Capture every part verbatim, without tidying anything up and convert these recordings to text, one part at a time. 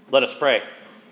Let us pray.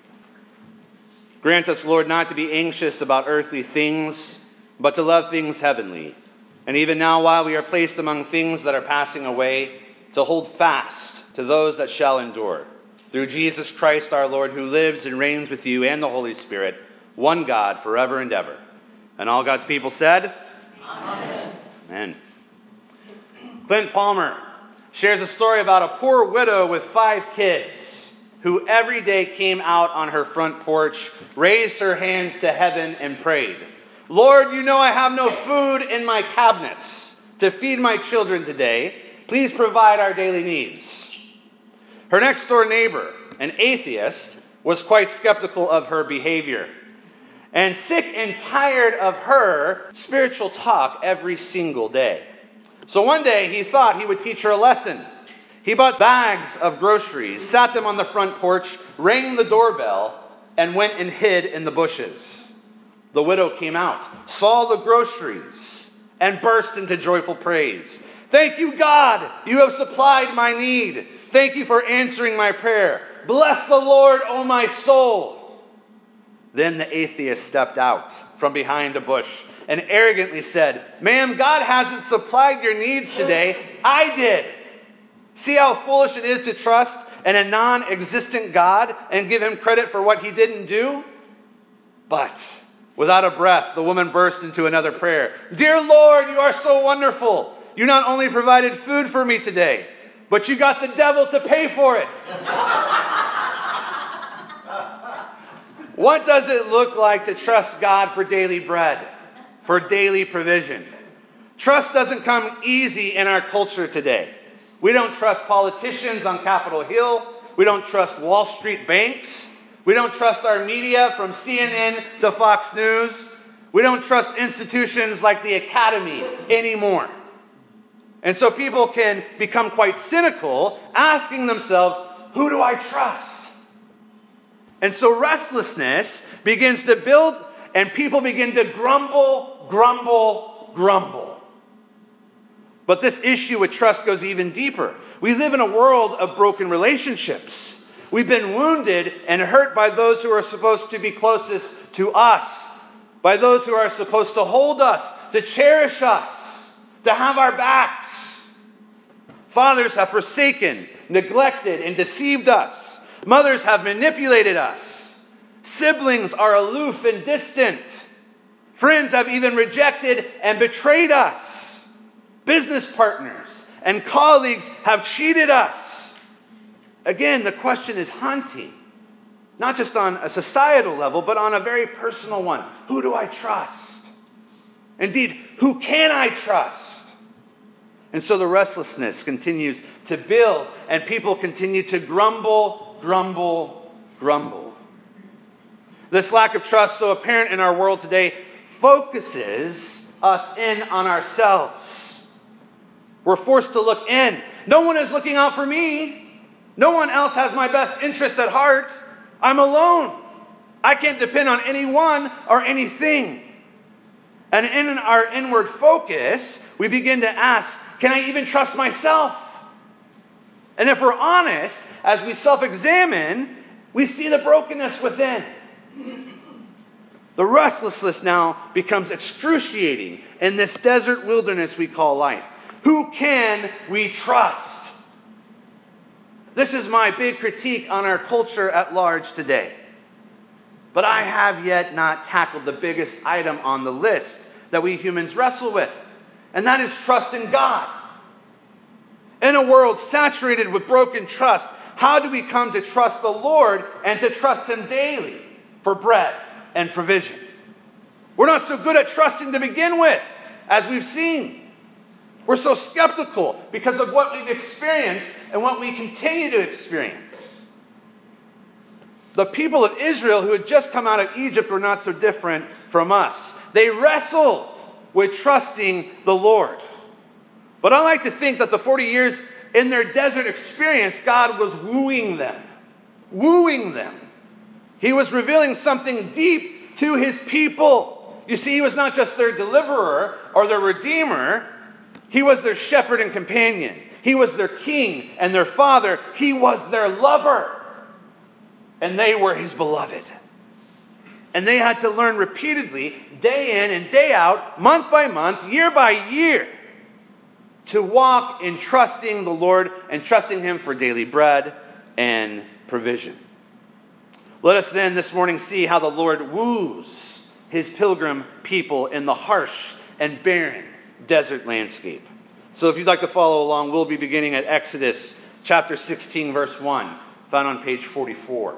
Grant us, Lord, not to be anxious about earthly things, but to love things heavenly. And even now, while we are placed among things that are passing away, to hold fast to those that shall endure. Through Jesus Christ our Lord, who lives and reigns with you and the Holy Spirit, one God, forever and ever. And all God's people said, Amen. Amen. Clint Palmer shares a story about a poor widow with five kids who every day came out on her front porch, raised her hands to heaven, and prayed, Lord, you know I have no food in my cabinets to feed my children today. Please provide our daily needs. Her next door neighbor, an atheist, was quite skeptical of her behavior and sick and tired of her spiritual talk every single day. So one day he thought he would teach her a lesson. He bought bags of groceries, sat them on the front porch, rang the doorbell, and went and hid in the bushes. The widow came out, saw the groceries, and burst into joyful praise. Thank you, God, you have supplied my need. Thank you for answering my prayer. Bless the Lord, O my soul. Then the atheist stepped out from behind a bush and arrogantly said, Ma'am, God hasn't supplied your needs today. I did. See how foolish it is to trust in a non-existent God and give him credit for what he didn't do? But without a breath, the woman burst into another prayer. Dear Lord, you are so wonderful. You not only provided food for me today, but you got the devil to pay for it. What does it look like to trust God for daily bread, for daily provision? Trust doesn't come easy in our culture today. We don't trust politicians on Capitol Hill. We don't trust Wall Street banks. We don't trust our media from C N N to Fox News. We don't trust institutions like the Academy anymore. And so people can become quite cynical, asking themselves, who do I trust? And so restlessness begins to build, and people begin to grumble, grumble, grumble. But this issue with trust goes even deeper. We live in a world of broken relationships. We've been wounded and hurt by those who are supposed to be closest to us, by those who are supposed to hold us, to cherish us, to have our backs. Fathers have forsaken, neglected, and deceived us. Mothers have manipulated us. Siblings are aloof and distant. Friends have even rejected and betrayed us. Business partners and colleagues have cheated us. Again, the question is haunting. Not just on a societal level, but on a very personal one. Who do I trust? Indeed, who can I trust? And so the restlessness continues to build, and people continue to grumble, grumble, grumble. This lack of trust, so apparent in our world today, focuses us in on ourselves. We're forced to look in. No one is looking out for me. No one else has my best interest at heart. I'm alone. I can't depend on anyone or anything. And in our inward focus, we begin to ask, can I even trust myself? And if we're honest, as we self-examine, we see the brokenness within. The restlessness now becomes excruciating in this desert wilderness we call life. Who can we trust? This is my big critique on our culture at large today. But I have yet not tackled the biggest item on the list that we humans wrestle with, and that is trust in God. In a world saturated with broken trust, how do we come to trust the Lord and to trust Him daily for bread and provision? We're not so good at trusting to begin with, as we've seen. We're so skeptical because of what we've experienced and what we continue to experience. The people of Israel who had just come out of Egypt were not so different from us. They wrestled with trusting the Lord. But I like to think that the forty years in their desert experience, God was wooing them. Wooing them. He was revealing something deep to His people. You see, He was not just their deliverer or their redeemer. He was their shepherd and companion. He was their king and their father. He was their lover. And they were his beloved. And they had to learn repeatedly, day in and day out, month by month, year by year, to walk in trusting the Lord and trusting him for daily bread and provision. Let us then this morning see how the Lord woos his pilgrim people in the harsh and barren desert landscape. So if you'd like to follow along, we'll be beginning at Exodus chapter sixteen, verse one, found on page forty-four.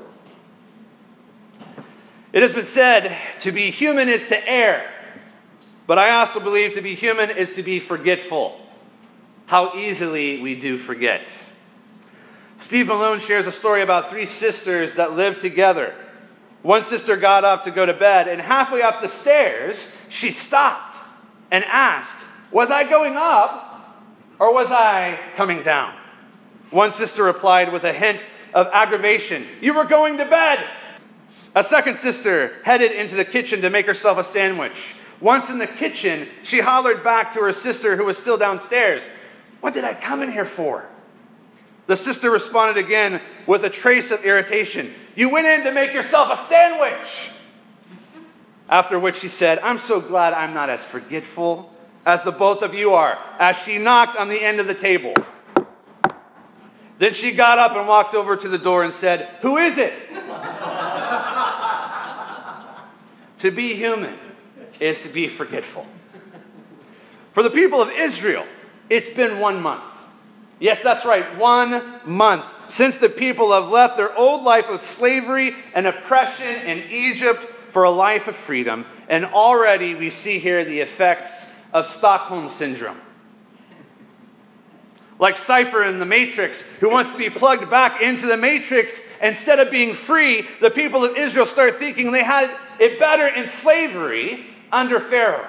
It has been said, to be human is to err, but I also believe to be human is to be forgetful. How easily we do forget. Steve Malone shares a story about three sisters that lived together. One sister got up to go to bed, and halfway up the stairs, she stopped and asked, "Was I going up or was I coming down?" One sister replied with a hint of aggravation, "You were going to bed." A second sister headed into the kitchen to make herself a sandwich. Once in the kitchen, she hollered back to her sister who was still downstairs, "What did I come in here for?" The sister responded again with a trace of irritation, "You went in to make yourself a sandwich." After which she said, "I'm so glad I'm not as forgetful as the both of you are," as she knocked on the end of the table. Then she got up and walked over to the door and said, "Who is it?" To be human is to be forgetful. For the people of Israel, it's been one month. Yes, that's right, one month since the people have left their old life of slavery and oppression in Egypt for a life of freedom. And already we see here the effects of Stockholm Syndrome. Like Cypher in the Matrix, who wants to be plugged back into the Matrix instead of being free, the people of Israel start thinking they had it better in slavery under Pharaoh.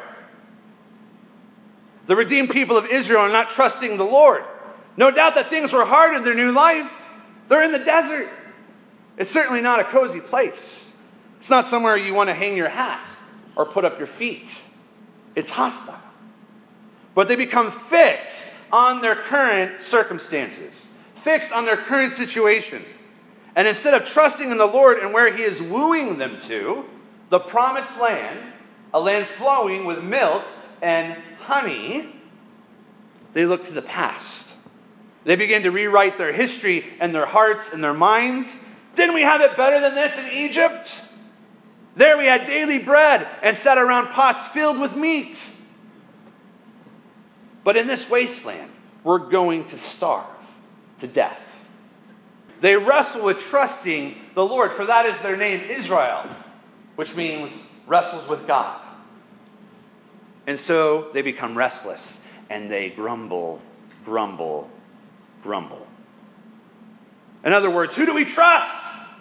The redeemed people of Israel are not trusting the Lord. No doubt that things were hard in their new life. They're in the desert. It's certainly not a cozy place. It's not somewhere you want to hang your hat or put up your feet. It's hostile. But they become fixed on their current circumstances, fixed on their current situation. And instead of trusting in the Lord and where he is wooing them to, the promised land, a land flowing with milk and honey, they look to the past. They begin to rewrite their history and their hearts and their minds. Didn't we have it better than this in Egypt? There we had daily bread and sat around pots filled with meat. But in this wasteland, we're going to starve to death. They wrestle with trusting the Lord, for that is their name, Israel, which means wrestles with God. And so they become restless, and they grumble, grumble, grumble. In other words, who do we trust?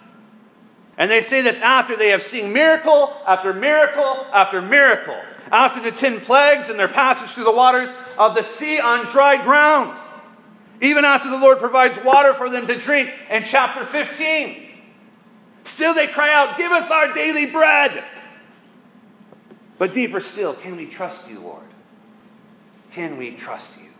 And they say this after they have seen miracle after miracle after miracle. After the ten plagues and their passage through the waters of the sea on dry ground. Even after the Lord provides water for them to drink in chapter fifteen. Still they cry out, "Give us our daily bread." But deeper still, can we trust you, Lord? Can we trust you?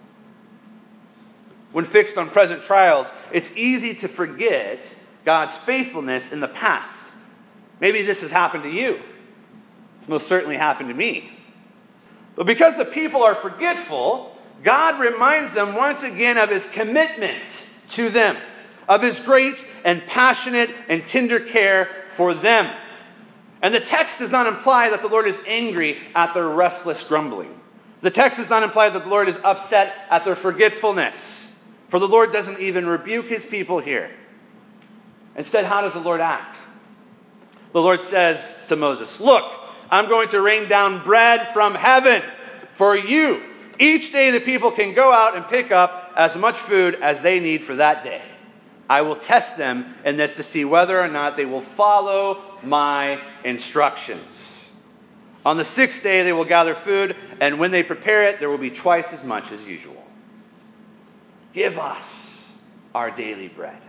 When fixed on present trials, it's easy to forget God's faithfulness in the past. Maybe this has happened to you. It's most certainly happened to me. But because the people are forgetful, God reminds them once again of his commitment to them, of his great and passionate and tender care for them. And the text does not imply that the Lord is angry at their restless grumbling. The text does not imply that the Lord is upset at their forgetfulness. For the Lord doesn't even rebuke his people here. Instead, how does the Lord act? The Lord says to Moses, "Look, I'm going to rain down bread from heaven for you. Each day the people can go out and pick up as much food as they need for that day. I will test them in this to see whether or not they will follow my instructions. On the sixth day they will gather food, and when they prepare it, there will be twice as much as usual. Give us our daily bread."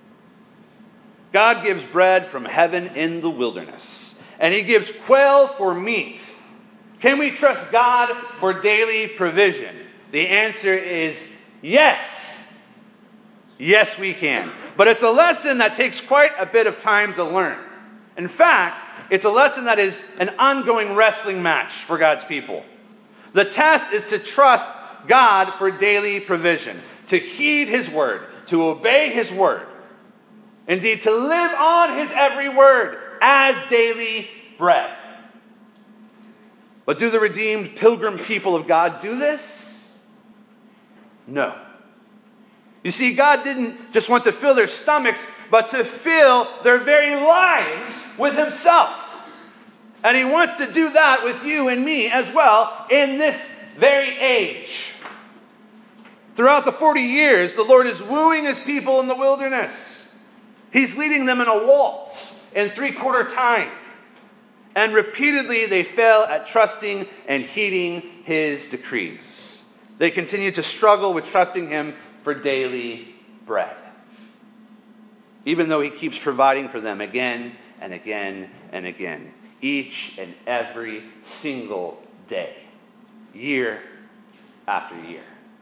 God gives bread from heaven in the wilderness, and he gives quail for meat. Can we trust God for daily provision? The answer is yes. Yes, we can. But it's a lesson that takes quite a bit of time to learn. In fact, it's a lesson that is an ongoing wrestling match for God's people. The test is to trust God for daily provision, to heed His word, to obey His word. Indeed, to live on His every word as daily bread. But do the redeemed pilgrim people of God do this? No. You see, God didn't just want to fill their stomachs, but to fill their very lives with Himself. And He wants to do that with you and me as well in this very age. Throughout the forty years, the Lord is wooing His people in the wilderness. He's leading them in a waltz in three-quarter time. And repeatedly they fail at trusting and heeding His decrees. They continue to struggle with trusting Him for daily bread. Even though He keeps providing for them again and again and again. Each and every single day. Year after year.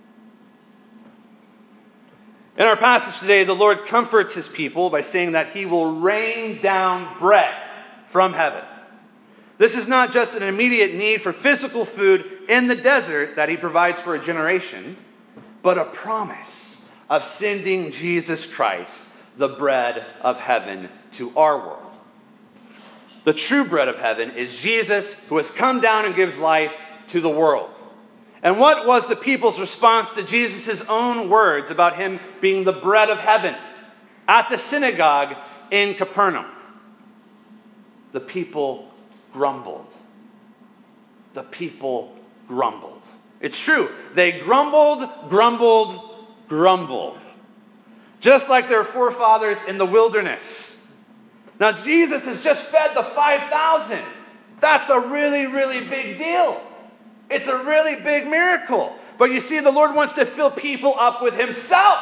In our passage today, the Lord comforts His people by saying that He will rain down bread from heaven. This is not just an immediate need for physical food in the desert that He provides for a generation, but a promise of sending Jesus Christ, the bread of heaven, to our world. The true bread of heaven is Jesus, who has come down and gives life to the world. And what was the people's response to Jesus' own words about Him being the bread of heaven at the synagogue in Capernaum? The people grumbled. The people grumbled. It's true. They grumbled, grumbled, grumbled. Just like their forefathers in the wilderness. Now, Jesus has just fed the five thousand. That's a really, really big deal. It's a really big miracle. But you see, the Lord wants to fill people up with Himself.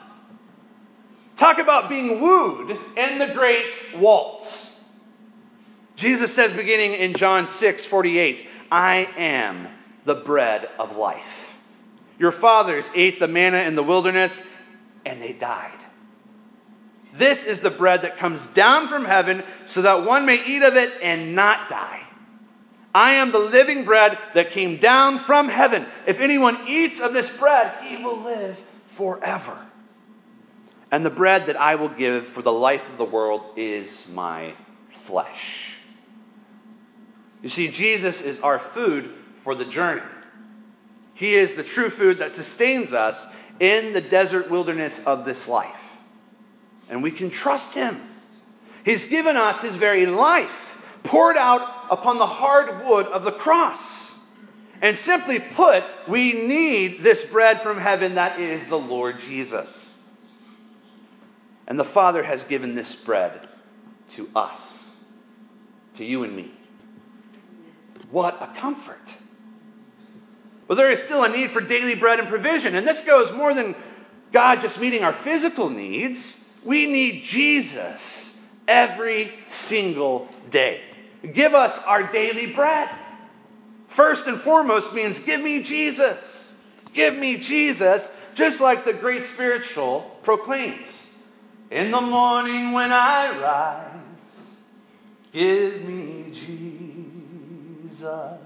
Talk about being wooed in the great waltz. Jesus says, beginning in John six forty-eight, I am the bread of life. Your fathers ate the manna in the wilderness, and they died. This is the bread that comes down from heaven, so that one may eat of it and not die. I am the living bread that came down from heaven. If anyone eats of this bread, he will live forever. And the bread that I will give for the life of the world is my flesh. You see, Jesus is our food for the journey. He is the true food that sustains us in the desert wilderness of this life. And we can trust Him. He's given us His very life, poured out upon the hard wood of the cross. And simply put, we need this bread from heaven that is the Lord Jesus. And the Father has given this bread to us, to you and me. What a comfort. But there is still a need for daily bread and provision. And this goes more than God just meeting our physical needs. We need Jesus every single day. Give us our daily bread. First and foremost means give me Jesus. Give me Jesus, just like the great spiritual proclaims. In the morning when I rise, give me Jesus.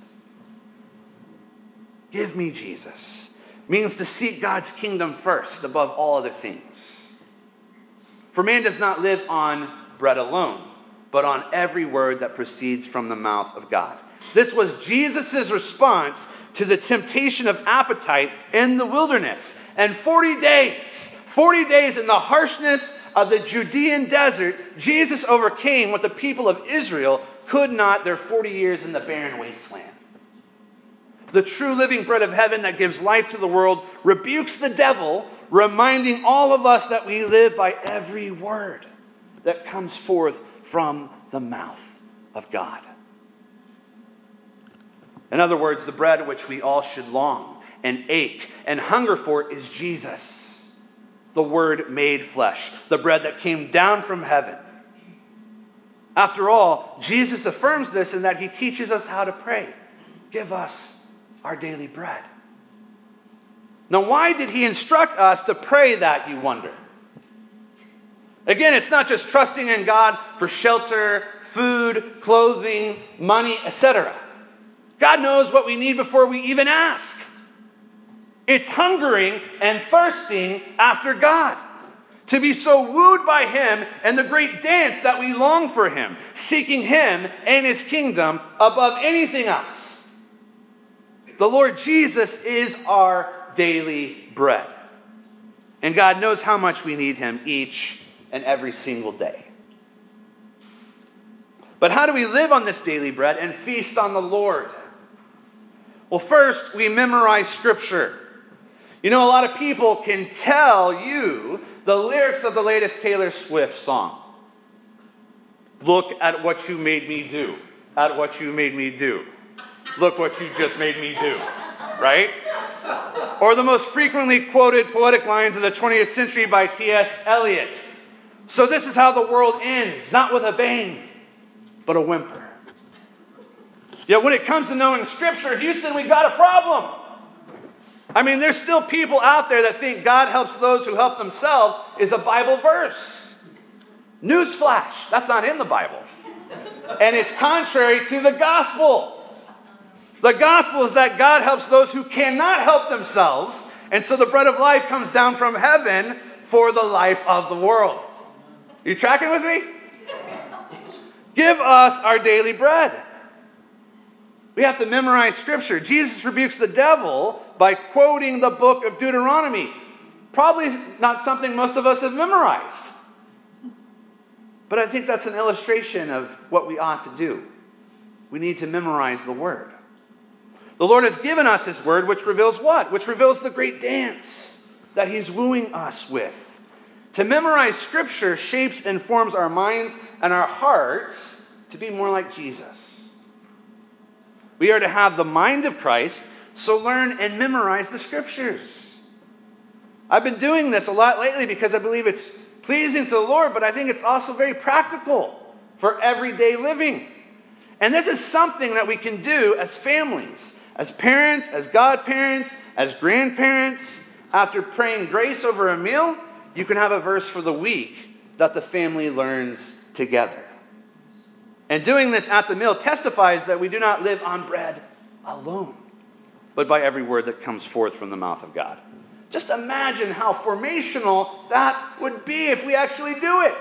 Give me Jesus. Means to seek God's kingdom first above all other things. For man does not live on bread alone, but on every word that proceeds from the mouth of God. This was Jesus' response to the temptation of appetite in the wilderness. And forty days, forty days in the harshness of the Judean desert, Jesus overcame what the people of Israel could not their forty years in the barren wasteland. The true living bread of heaven that gives life to the world rebukes the devil, reminding all of us that we live by every word that comes forth from the mouth of God. In other words, the bread which we all should long and ache and hunger for is Jesus, the Word made flesh, the bread that came down from heaven. After all, Jesus affirms this in that He teaches us how to pray. Give us our daily bread. Now, why did He instruct us to pray that, you wonder? Again, it's not just trusting in God for shelter, food, clothing, money, et cetera. God knows what we need before we even ask. It's hungering and thirsting after God. To be so wooed by Him and the great dance that we long for Him, seeking Him and His kingdom above anything else. The Lord Jesus is our daily bread. And God knows how much we need Him each and every single day. But how do we live on this daily bread and feast on the Lord? Well, first, we memorize Scripture. You know, a lot of people can tell you the lyrics of the latest Taylor Swift song. Look at what you made me do. At what you made me do. Look what you just made me do. Right? Or the most frequently quoted poetic lines of the twentieth century by T S Eliot. So this is how the world ends, not with a bang, but a whimper. Yet when it comes to knowing Scripture, Houston, we got a problem. I mean, there's still people out there that think God helps those who help themselves is a Bible verse. Newsflash, that's not in the Bible. And it's contrary to the gospel. The gospel is that God helps those who cannot help themselves, and so the bread of life comes down from heaven for the life of the world. Are you tracking with me? Give us our daily bread. We have to memorize Scripture. Jesus rebukes the devil by quoting the book of Deuteronomy. Probably not something most of us have memorized. But I think that's an illustration of what we ought to do. We need to memorize the Word. The Lord has given us His Word, which reveals what? Which reveals the great dance that He's wooing us with. To memorize Scripture shapes and forms our minds and our hearts to be more like Jesus. We are to have the mind of Christ, so learn and memorize the Scriptures. I've been doing this a lot lately because I believe it's pleasing to the Lord, but I think it's also very practical for everyday living. And this is something that we can do as families, as parents, as godparents, as grandparents. After praying grace over a meal, you can have a verse for the week that the family learns together. And doing this at the meal testifies that we do not live on bread alone, but by every word that comes forth from the mouth of God. Just imagine how formational that would be if we actually do it.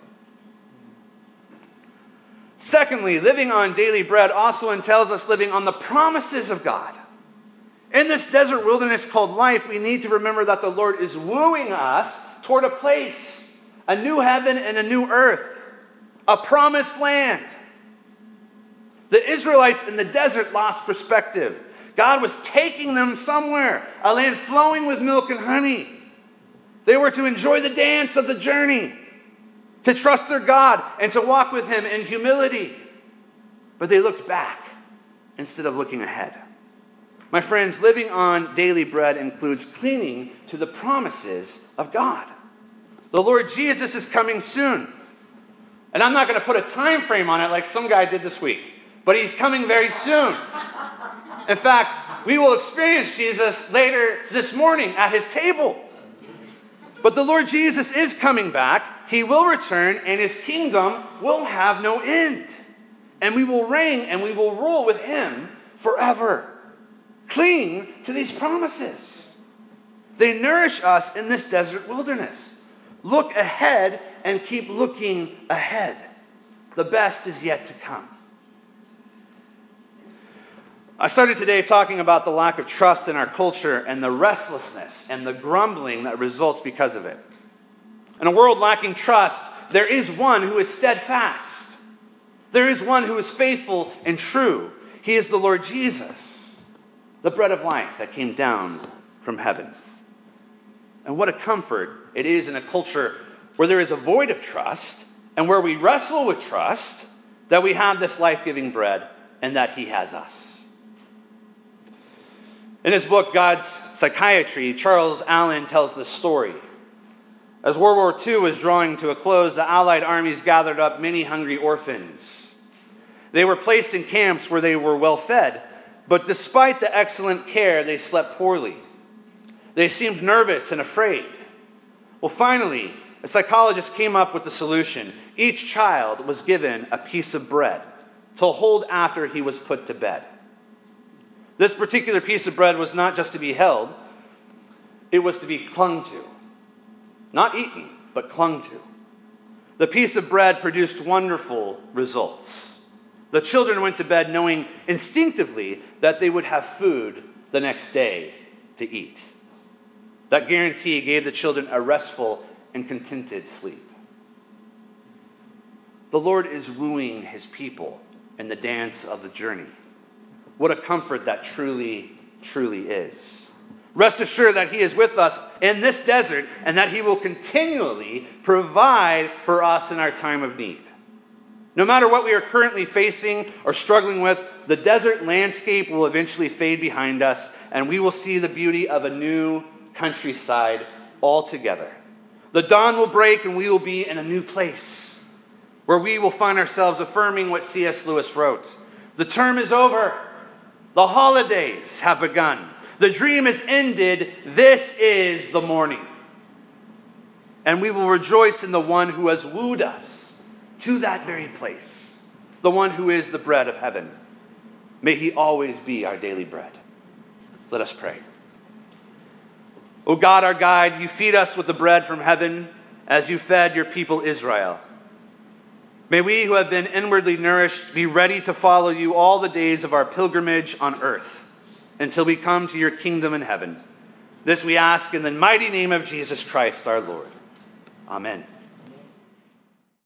Secondly, living on daily bread also entails us living on the promises of God. In this desert wilderness called life, we need to remember that the Lord is wooing us toward a place, a new heaven and a new earth, a promised land. The Israelites in the desert lost perspective. God was taking them somewhere, a land flowing with milk and honey. They were to enjoy the dance of the journey, to trust their God and to walk with Him in humility. But they looked back instead of looking ahead. My friends, living on daily bread includes clinging to the promises of God. The Lord Jesus is coming soon. And I'm not going to put a time frame on it like some guy did this week. But He's coming very soon. In fact, we will experience Jesus later this morning at His table. But the Lord Jesus is coming back. He will return, and His kingdom will have no end. And we will reign and we will rule with Him forever. Cling to these promises. They nourish us in this desert wilderness. Look ahead and keep looking ahead. The best is yet to come. I started today talking about the lack of trust in our culture and the restlessness and the grumbling that results because of it. In a world lacking trust, there is one who is steadfast. There is one who is faithful and true. He is the Lord Jesus, the bread of life that came down from heaven. And what a comfort it is in a culture where there is a void of trust and where we wrestle with trust that we have this life-giving bread and that He has us. In his book, God's Psychiatry, Charles Allen tells this story. As World War Two was drawing to a close, the Allied armies gathered up many hungry orphans. They were placed in camps where they were well fed, but despite the excellent care, they slept poorly. They seemed nervous and afraid. Well, finally, a psychologist came up with the solution. Each child was given a piece of bread to hold after he was put to bed. This particular piece of bread was not just to be held, it was to be clung to. Not eaten, but clung to. The piece of bread produced wonderful results. The children went to bed knowing instinctively that they would have food the next day to eat. That guarantee gave the children a restful and contented sleep. The Lord is wooing his people in the dance of the journey. What a comfort that truly, truly is. Rest assured that he is with us in this desert and that he will continually provide for us in our time of need. No matter what we are currently facing or struggling with, the desert landscape will eventually fade behind us and we will see the beauty of a new countryside altogether. The dawn will break and we will be in a new place where we will find ourselves affirming what C S Lewis wrote. The term is over. The holidays have begun. The dream is ended. This is the morning. And we will rejoice in the one who has wooed us to that very place. The one who is the bread of heaven. May he always be our daily bread. Let us pray. O God, our guide, you feed us with the bread from heaven as you fed your people Israel. May we who have been inwardly nourished be ready to follow you all the days of our pilgrimage on earth until we come to your kingdom in heaven. This we ask in the mighty name of Jesus Christ our Lord. Amen.